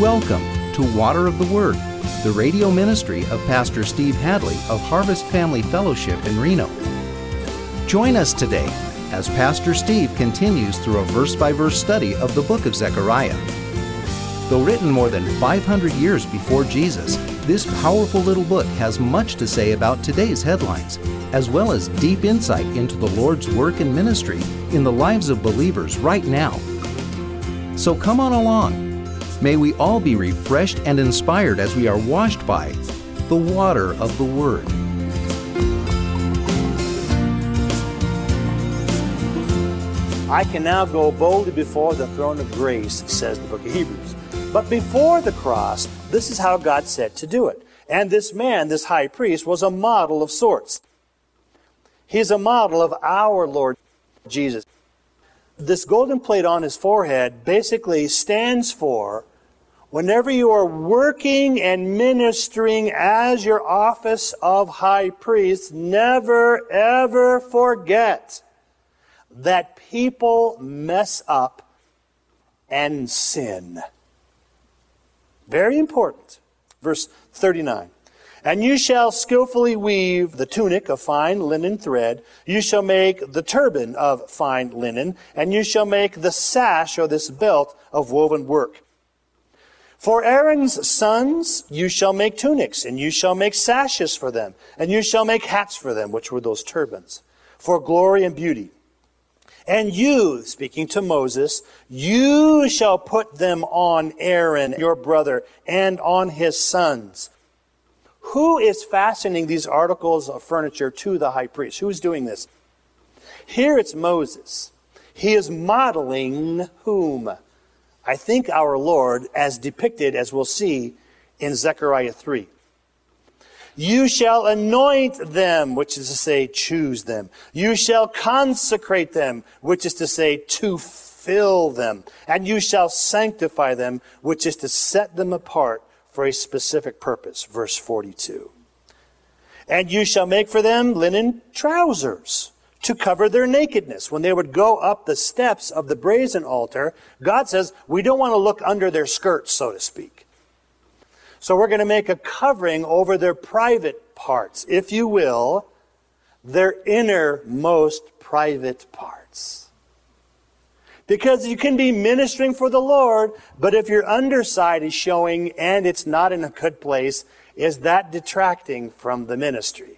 Welcome to Water of the Word, the radio ministry of Pastor Steve Hadley of Harvest Family Fellowship in Reno. Join us today as Pastor Steve continues through a verse-by-verse study of the book of Zechariah. Though written more than 500 years before Jesus, this powerful little book has much to say about today's headlines, as well as deep insight into the Lord's work and ministry in the lives of believers right now. So come on along. May we all be refreshed and inspired as we are washed by the water of the Word. I can now go boldly before the throne of grace, says the book of Hebrews. But before the cross, this is how God said to do it. And this man, this high priest, was a model of sorts. He's a model of our Lord Jesus. This golden plate on his forehead basically stands for, whenever you are working and ministering as your office of high priest, never ever forget that people mess up and sin. Very important. Verse 39. And you shall skillfully weave the tunic of fine linen thread. You shall make the turban of fine linen. And you shall make the sash, or this belt, of woven work. For Aaron's sons you shall make tunics, and you shall make sashes for them. And you shall make hats for them, which were those turbans, for glory and beauty. And you, speaking to Moses, you shall put them on Aaron, your brother, and on his sons. Who is fastening these articles of furniture to the high priest? Who is doing this? Here it's Moses. He is modeling whom? I think our Lord, as depicted, as we'll see in Zechariah 3. You shall anoint them, which is to say, choose them. You shall consecrate them, which is to say, to fill them. And you shall sanctify them, which is to set them apart for a specific purpose. Verse 42. And you shall make for them linen trousers to cover their nakedness. When they would go up the steps of the brazen altar, God says, we don't want to look under their skirts, so to speak. So we're going to make a covering over their private parts, if you will, their innermost private parts. Because you can be ministering for the Lord, but if your underside is showing and it's not in a good place, is that detracting from the ministry?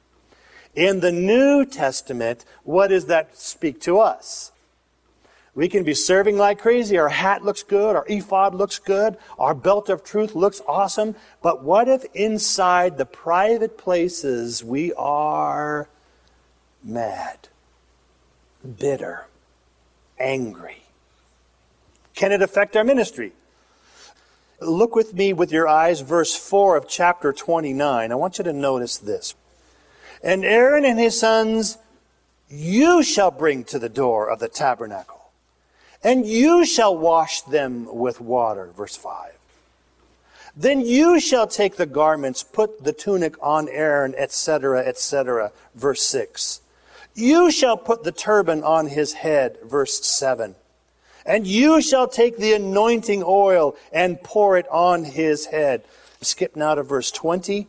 In the New Testament, what does that speak to us? We can be serving like crazy. Our hat looks good. Our ephod looks good. Our belt of truth looks awesome. But what if inside the private places we are mad, bitter, angry? Can it affect our ministry? Look with me with your eyes, verse 4 of chapter 29. I want you to notice this. And Aaron and his sons you shall bring to the door of the tabernacle, and you shall wash them with water. Verse 5. Then you shall take the garments, put the tunic on Aaron, etc., etc. Verse 6. You shall put the turban on his head. Verse 7. And you shall take the anointing oil and pour it on his head. Skip now to verse 20.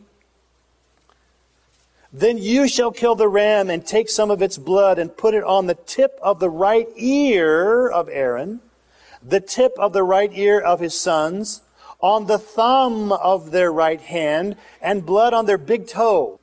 Then you shall kill the ram and take some of its blood and put it on the tip of the right ear of Aaron, the tip of the right ear of his sons, on the thumb of their right hand, and blood on their big toe.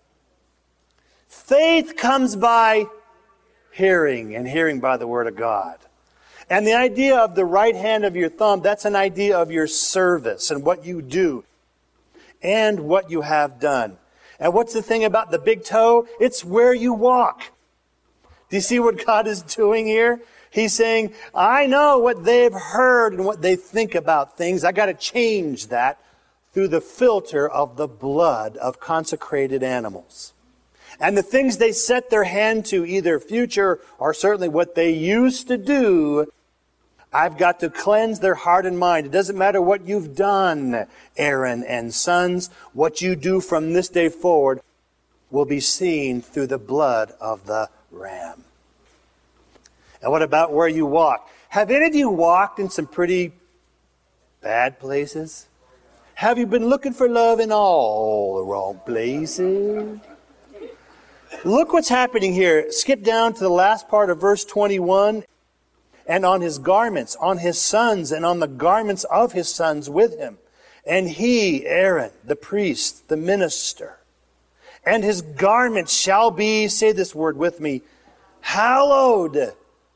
Faith comes by hearing, and hearing by the word of God. And the idea of the right hand of your thumb, that's an idea of your service and what you do and what you have done. And what's the thing about the big toe? It's where you walk. Do you see what God is doing here? He's saying, I know what they've heard and what they think about things. I got to change that through the filter of the blood of consecrated animals. And the things they set their hand to, either future or certainly what they used to do, I've got to cleanse their heart and mind. It doesn't matter what you've done, Aaron and sons. What you do from this day forward will be seen through the blood of the ram. And what about where you walk? Have any of you walked in some pretty Bad places? Have you been looking for love in all the wrong places? Look what's happening here. Skip down to the last part of verse 21. And on his garments, on his sons, and on the garments of his sons with him. And he, Aaron, the priest, the minister, and his garments shall be, say this word with me, hallowed.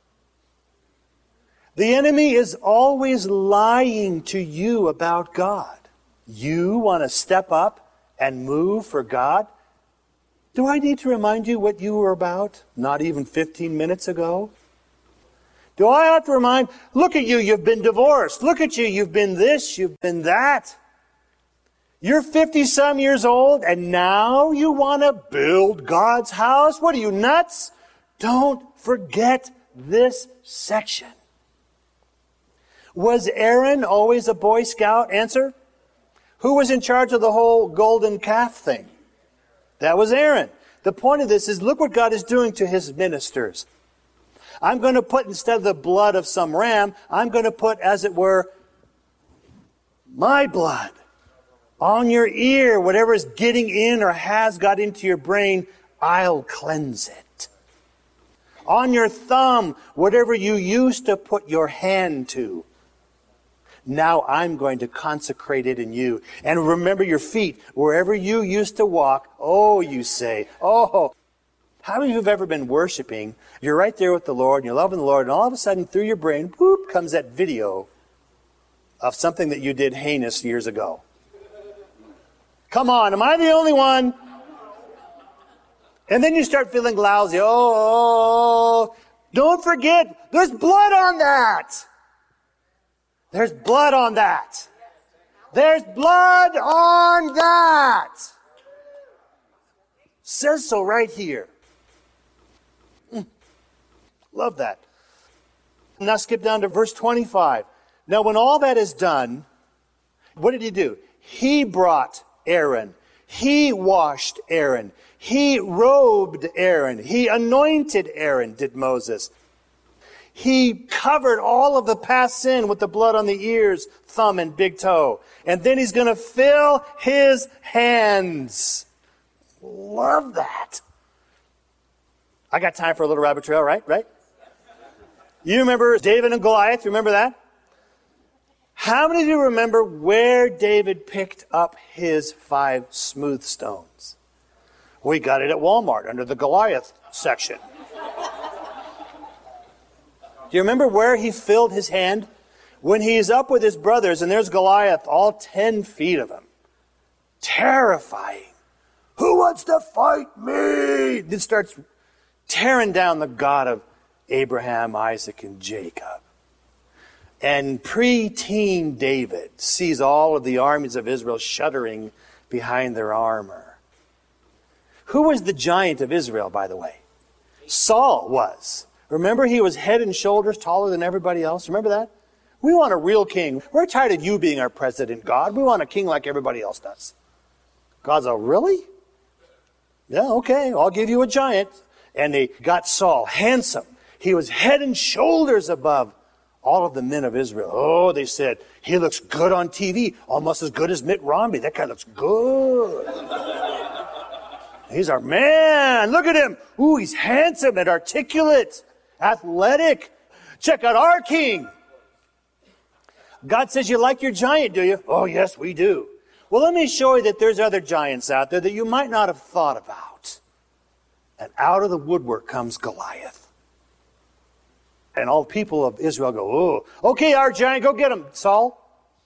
The enemy is always lying to you about God. You want to step up and move for God? Do I need to remind you what you were about not even 15 minutes ago? Do I have to remind, look at you, you've been divorced. Look at you, you've been this, you've been that. You're 50-some years old, and now you want to build God's house? What are you, nuts? Don't forget this section. Was Aaron always a Boy Scout? Answer. Who was in charge of the whole golden calf thing? That was Aaron. The point of this is, look what God is doing to his ministers. I'm going to put, instead of the blood of some ram, I'm going to put, as it were, my blood on your ear. Whatever is getting in or has got into your brain, I'll cleanse it. On your thumb, whatever you used to put your hand to, now I'm going to consecrate it in you. And remember your feet, wherever you used to walk, oh, you say, oh. How many of you have ever been worshiping? You're right there with the Lord, and you're loving the Lord, and all of a sudden, through your brain, whoop, comes that video of something that you did heinous years ago. Come on, am I the only one? And then you start feeling lousy. Oh, don't forget, there's blood on that. There's blood on that. There's blood on that. Says so right here. Love that. Now skip down to verse 25. Now when all that is done, what did he do? He brought Aaron. He washed Aaron. He robed Aaron. He anointed Aaron, did Moses. He covered all of the past sin with the blood on the ears, thumb, and big toe. And then he's going to fill his hands. Love that. I got time for a little rabbit trail, right? You remember David and Goliath? You remember that? How many of you remember where David picked up his 5 smooth stones? We got it at Walmart under the Goliath section. Do you remember where he filled his hand? When he's up with his brothers and there's Goliath, all 10 feet of him. Terrifying. Who wants to fight me? Then starts tearing down the God of Abraham, Isaac, and Jacob. And preteen David sees all of the armies of Israel shuddering behind their armor. Who was the giant of Israel, by the way? Saul was. Remember, he was head and shoulders taller than everybody else. Remember that? We want a real king. We're tired of you being our president, God. We want a king like everybody else does. God's like, really? Yeah, okay, I'll give you a giant. And they got Saul, handsome. He was head and shoulders above all of the men of Israel. Oh, they said, he looks good on TV, almost as good as Mitt Romney. That guy looks good. He's our man. Look at him. Ooh, he's handsome and articulate, athletic. Check out our king. God says, you like your giant, do you? Oh, yes, we do. Well, let me show you that there's other giants out there that you might not have thought about. And out of the woodwork comes Goliath. And all the people of Israel go, oh, okay, our giant, go get him, Saul.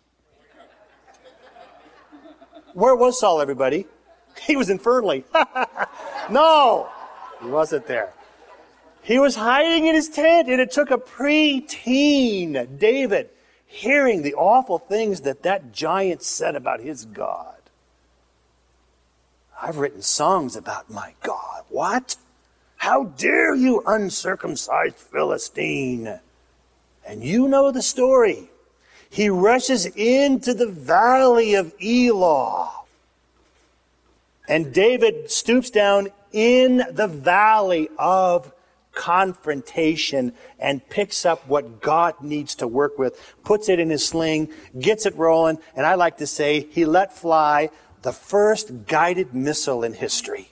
Where was Saul, everybody? He was in Fernley. No, he wasn't there. He was hiding in his tent, and it took a preteen David hearing the awful things that giant said about his God. I've written songs about my God. What? How dare you, uncircumcised Philistine? And you know the story. He rushes into the valley of Elah. And David stoops down in the valley of confrontation and picks up what God needs to work with, puts it in his sling, gets it rolling, and I like to say he let fly the first guided missile in history.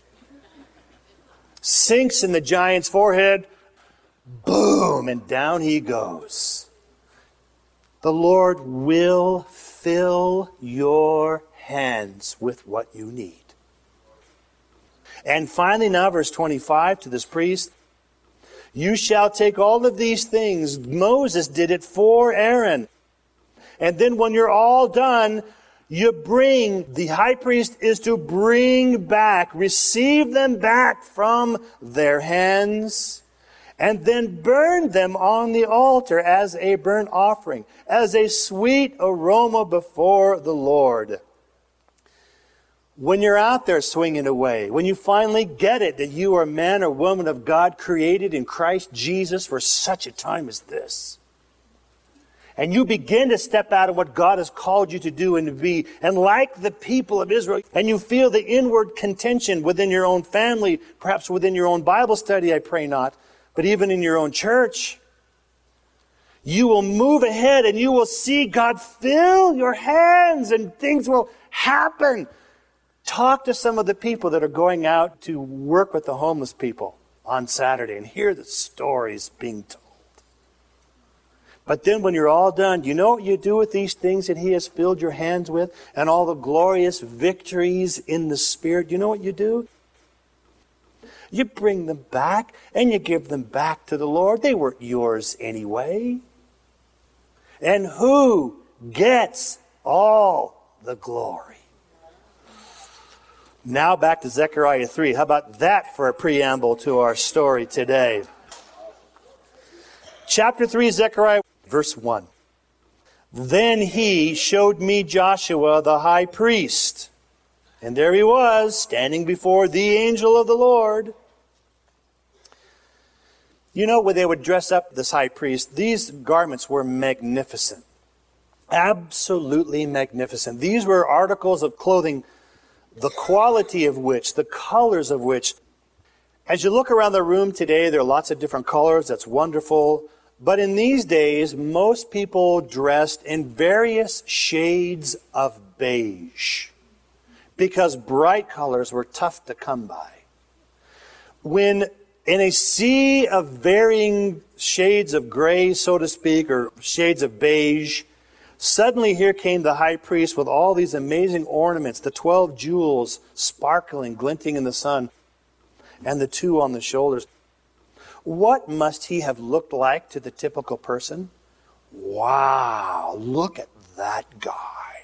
Sinks in the giant's forehead, boom, and down he goes. The Lord will fill your hands with what you need. And finally now, verse 25 to this priest, you shall take all of these things. Moses did it for Aaron. And then when you're all done, the high priest is to bring back, receive them back from their hands, and then burn them on the altar as a burnt offering, as a sweet aroma before the Lord. When you're out there swinging away, when you finally get it that you are a man or woman of God created in Christ Jesus for such a time as this, and you begin to step out of what God has called you to do and to be, and like the people of Israel, and you feel the inward contention within your own family, perhaps within your own Bible study, I pray not, but even in your own church, you will move ahead and you will see God fill your hands and things will happen. Talk to some of the people that are going out to work with the homeless people on Saturday and hear the stories being told. But then when you're all done, you know what you do with these things that he has filled your hands with and all the glorious victories in the Spirit? You know what you do? You bring them back and you give them back to the Lord. They weren't yours anyway. And who gets all the glory? Now back to Zechariah 3. How about that for a preamble to our story today? Chapter 3, Zechariah, verse 1. Then he showed me Joshua the high priest. And there he was, standing before the angel of the Lord. You know, when they would dress up this high priest, these garments were magnificent. Absolutely magnificent. These were articles of clothing, the quality of which, the colors of which, as you look around the room today, there are lots of different colors. That's wonderful. But in these days, most people dressed in various shades of beige because bright colors were tough to come by. When in a sea of varying shades of gray, so to speak, or shades of beige, suddenly here came the high priest with all these amazing ornaments, the 12 jewels sparkling, glinting in the sun, and the 2 on the shoulders. What must he have looked like to the typical person? Wow, look at that guy.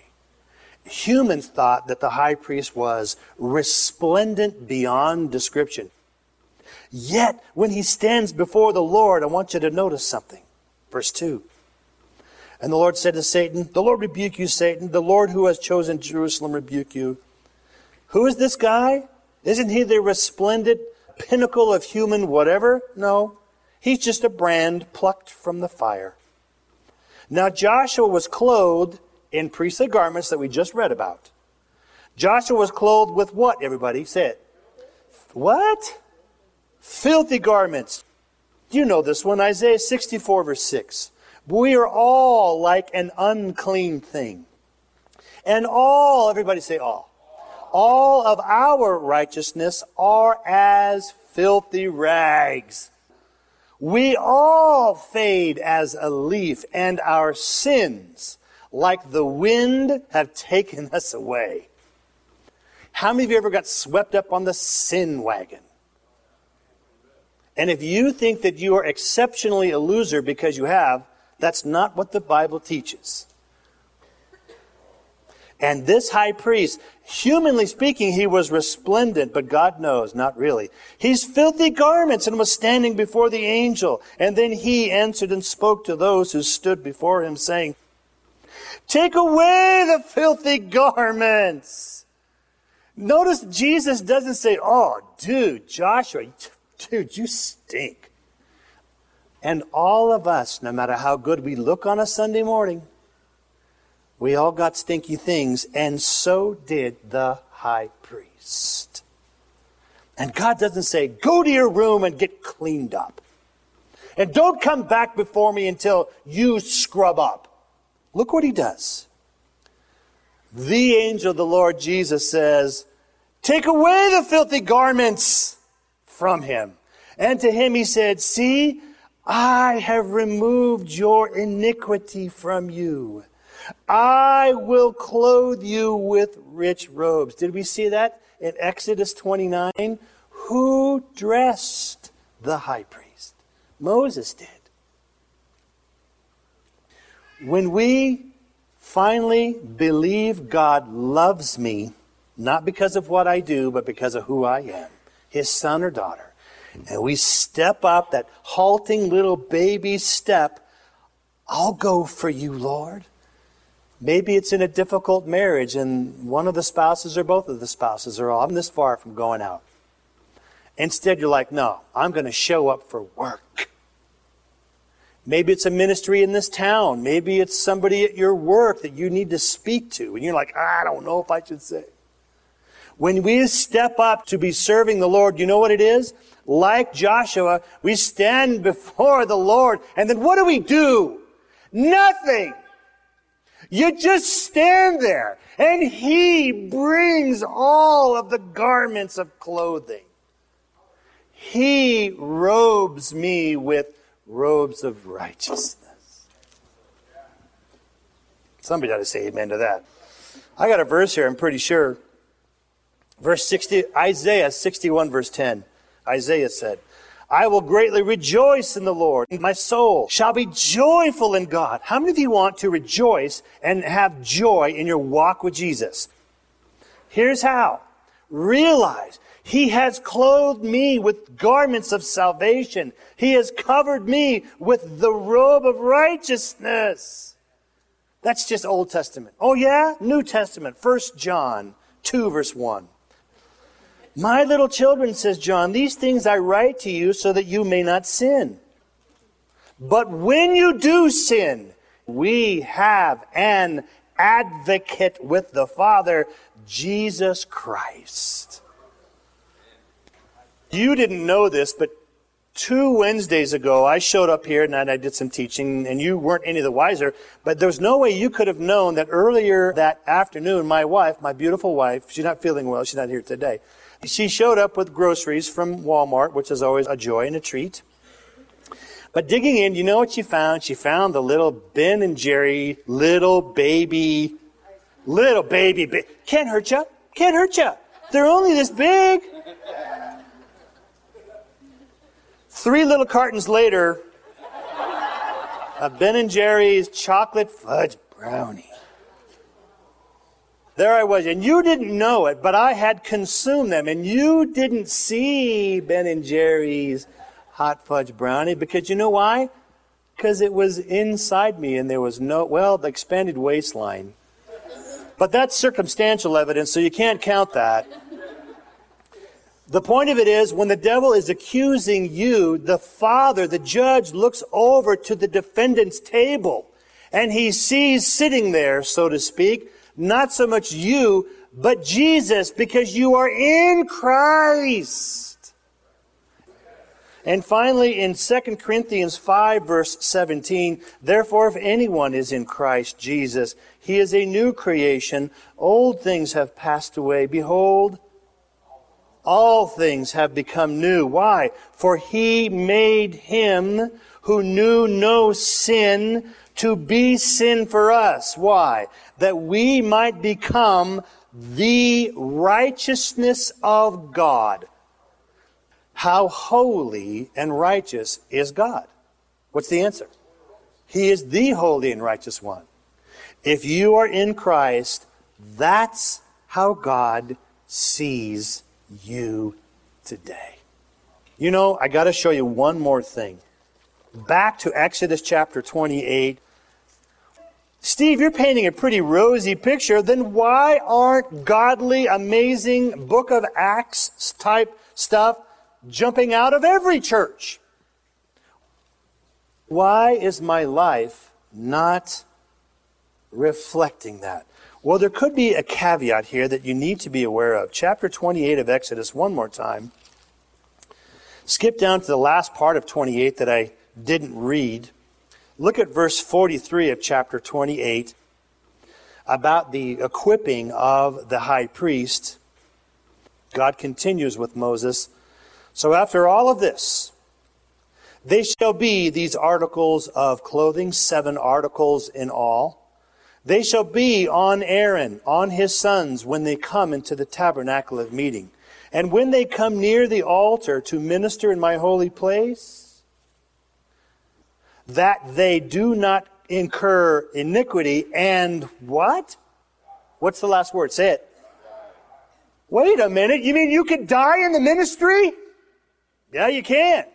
Humans thought that the high priest was resplendent beyond description. Yet, when he stands before the Lord, I want you to notice something. Verse 2. And the Lord said to Satan, the Lord rebuke you, Satan. The Lord who has chosen Jerusalem rebuke you. Who is this guy? Isn't he the resplendent pinnacle of human whatever? No. He's just a brand plucked from the fire. Now Joshua was clothed in priestly garments that we just read about. Joshua was clothed with what, everybody? Say it. What? Filthy garments. You know this one, Isaiah 64 verse 6. We are all like an unclean thing. And all, everybody say all. All of our righteousness are as filthy rags. We all fade as a leaf, and our sins, like the wind, have taken us away. How many of you ever got swept up on the sin wagon? And if you think that you are exceptionally a loser because you have, that's not what the Bible teaches. And this high priest, humanly speaking, he was resplendent, but God knows, not really. He's filthy garments and was standing before the angel. And then he answered and spoke to those who stood before him, saying, take away the filthy garments. Notice Jesus doesn't say, oh, dude, Joshua, dude, you stink. And all of us, no matter how good we look on a Sunday morning, we all got stinky things, and so did the high priest. And God doesn't say, go to your room and get cleaned up. And don't come back before me until you scrub up. Look what he does. The angel of the Lord Jesus says, take away the filthy garments from him. And to him he said, see, I have removed your iniquity from you. I will clothe you with rich robes. Did we see that in Exodus 29? Who dressed the high priest? Moses did. When we finally believe God loves me, not because of what I do, but because of who I am, his son or daughter, and we step up that halting little baby step, I'll go for you, Lord. Maybe it's in a difficult marriage and one of the spouses or both of the spouses are, I'm this far from going out. Instead, you're like, no, I'm going to show up for work. Maybe it's a ministry in this town. Maybe it's somebody at your work that you need to speak to. And you're like, I don't know if I should say. When we step up to be serving the Lord, you know what it is? Like Joshua, we stand before the Lord. And then what do? Nothing. You just stand there. And he brings all of the garments of clothing. He robes me with robes of righteousness. Somebody ought to say amen to that. I got a verse here, I'm pretty sure. Verse 60, Isaiah 61, verse 10. Isaiah said, I will greatly rejoice in the Lord. My soul shall be joyful in God. How many of you want to rejoice and have joy in your walk with Jesus? Here's how. Realize he has clothed me with garments of salvation. He has covered me with the robe of righteousness. That's just Old Testament. Oh yeah? New Testament. 1 John 2, verse 1. My little children, says John, these things I write to you so that you may not sin. But when you do sin, we have an advocate with the Father, Jesus Christ. You didn't know this, but 2 Wednesdays ago, I showed up here and I did some teaching, and you weren't any the wiser, but there's no way you could have known that earlier that afternoon, my wife, my beautiful wife, she's not feeling well, she's not here today. She showed up with groceries from Walmart, which is always a joy and a treat. But digging in, you know what she found? She found the little Ben and Jerry, little baby. Can't hurt you. Can't hurt you. They're only this big. 3 little cartons later, a Ben & Jerry's chocolate fudge brownie. There I was, and you didn't know it, but I had consumed them, and you didn't see Ben & Jerry's hot fudge brownie, because you know why? Because it was inside me, and there was the expanded waistline. But that's circumstantial evidence, so you can't count that. The point of it is, when the devil is accusing you, the Father, the judge, looks over to the defendant's table, and he sees sitting there, so to speak, not so much you, but Jesus, because you are in Christ. And finally, in 2 Corinthians 5, verse 17, therefore, if anyone is in Christ Jesus, he is a new creation. Old things have passed away. Behold, all things have become new. Why? For he made him who knew no sin to be sin for us. Why? That we might become the righteousness of God. How holy and righteous is God? What's the answer? He is the holy and righteous one. If you are in Christ, that's how God sees you today. You know, I got to show you one more thing. Back to Exodus chapter 28. Steve, you're painting a pretty rosy picture. Then why aren't godly, amazing Book of Acts type stuff jumping out of every church? Why is my life not reflecting that? Well, there could be a caveat here that you need to be aware of. Chapter 28 of Exodus, one more time. Skip down to the last part of 28 that I didn't read, look at verse 43 of chapter 28 about the equipping of the high priest. God continues with Moses. So after all of this, they shall be these articles of clothing, 7 articles in all. They shall be on Aaron, on his sons, when they come into the tabernacle of meeting. And when they come near the altar to minister in my holy place, that they do not incur iniquity and what? What's the last word? Say it. Wait a minute. You mean you could die in the ministry? Yeah, you can.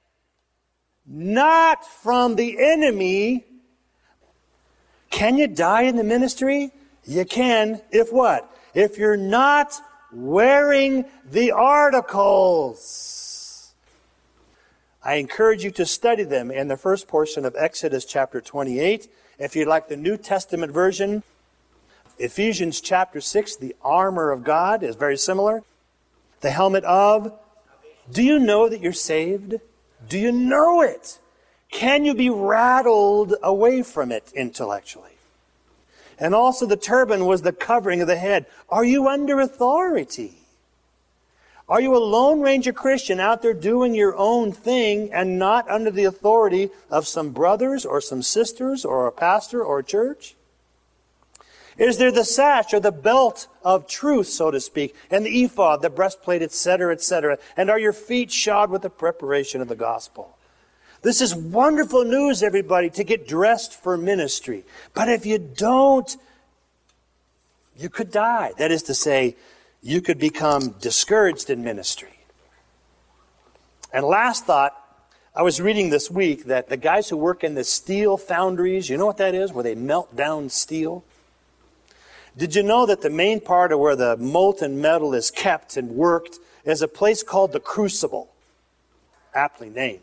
Not from the enemy. Can you die in the ministry? You can. If what? If you're not wearing the articles. I encourage you to study them in the first portion of Exodus chapter 28. If you'd like the New Testament version, Ephesians chapter 6, the armor of God is very similar. The helmet of, do you know that you're saved? Do you know it? Can you be rattled away from it intellectually? And also the turban was the covering of the head. Are you under authority? Are you a Lone Ranger Christian out there doing your own thing and not under the authority of some brothers or some sisters or a pastor or a church? Is there the sash or the belt of truth, so to speak, and the ephod, the breastplate, etc., etc.? And are your feet shod with the preparation of the gospel? This is wonderful news, everybody, to get dressed for ministry. But if you don't, you could die. That is to say, you could become discouraged in ministry. And last thought, I was reading this week that the guys who work in the steel foundries, you know what that is, where they melt down steel? Did you know that the main part of where the molten metal is kept and worked is a place called the crucible? Aptly named.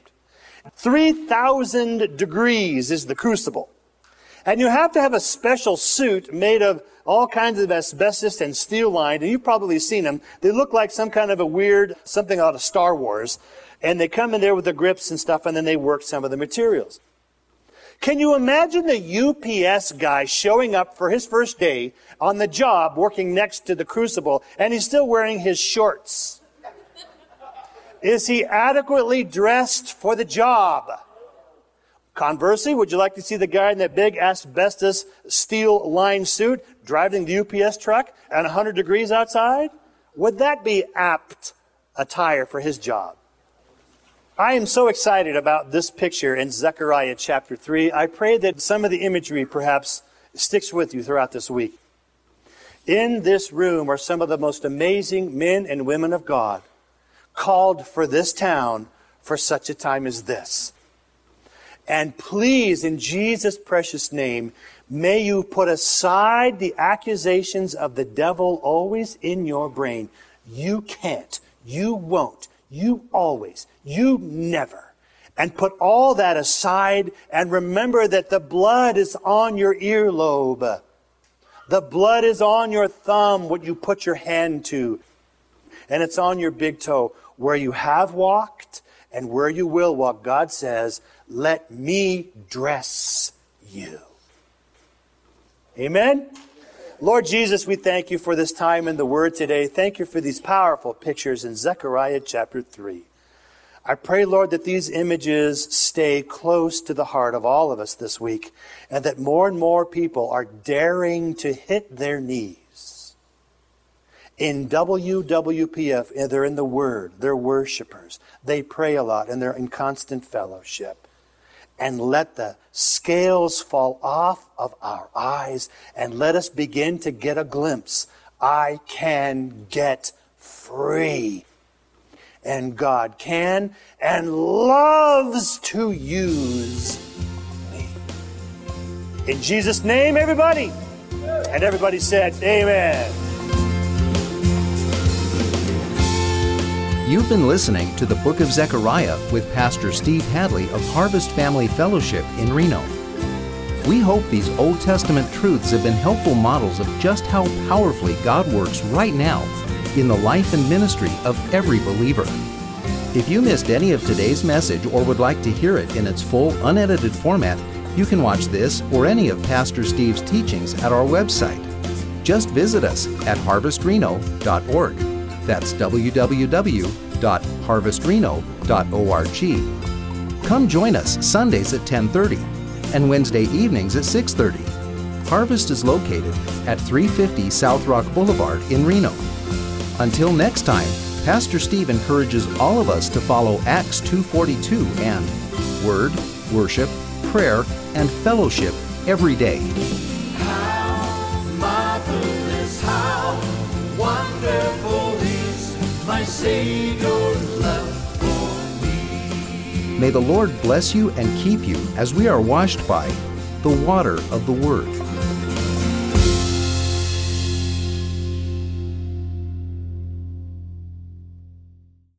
3,000 degrees is the crucible. And you have to have a special suit made of all kinds of asbestos and steel lined, and you've probably seen them. They look like some kind of a weird, something out of Star Wars. And they come in there with the grips and stuff, and then they work some of the materials. Can you imagine the UPS guy showing up for his first day on the job working next to the crucible, and he's still wearing his shorts? Is he adequately dressed for the job? Conversely, would you like to see the guy in that big asbestos steel-lined suit driving the UPS truck at 100 degrees outside? Would that be apt attire for his job? I am so excited about this picture in Zechariah chapter 3. I pray that some of the imagery perhaps sticks with you throughout this week. In this room are some of the most amazing men and women of God, called for this town for such a time as this. And please, in Jesus' precious name, may you put aside the accusations of the devil always in your brain. You can't, you won't, you always, you never. And put all that aside and remember that the blood is on your earlobe. The blood is on your thumb, what you put your hand to. And it's on your big toe. Where you have walked and where you will walk, God says, let me dress you. Amen? Lord Jesus, we thank you for this time in the Word today. Thank you for these powerful pictures in Zechariah chapter 3. I pray, Lord, that these images stay close to the heart of all of us this week, and that more and more people are daring to hit their knees. In WWPF, they're in the Word. They're worshipers. They pray a lot, and they're in constant fellowship. And let the scales fall off of our eyes, and let us begin to get a glimpse. I can get free. And God can and loves to use me. In Jesus' name, everybody. And everybody said, amen. You've been listening to the Book of Zechariah with Pastor Steve Hadley of Harvest Family Fellowship in Reno. We hope these Old Testament truths have been helpful models of just how powerfully God works right now in the life and ministry of every believer. If you missed any of today's message or would like to hear it in its full, unedited format, you can watch this or any of Pastor Steve's teachings at our website. Just visit us at harvestreno.org. That's www.harvestreno.org. Come join us Sundays at 10:30 and Wednesday evenings at 6:30. Harvest is located at 350 South Rock Boulevard in Reno. Until next time, Pastor Steve encourages all of us to follow Acts 2:42 and Word, Worship, Prayer, and Fellowship every day. How marvelous, how wonderful is my Savior's love for me. May the Lord bless you and keep you as we are washed by the water of the Word.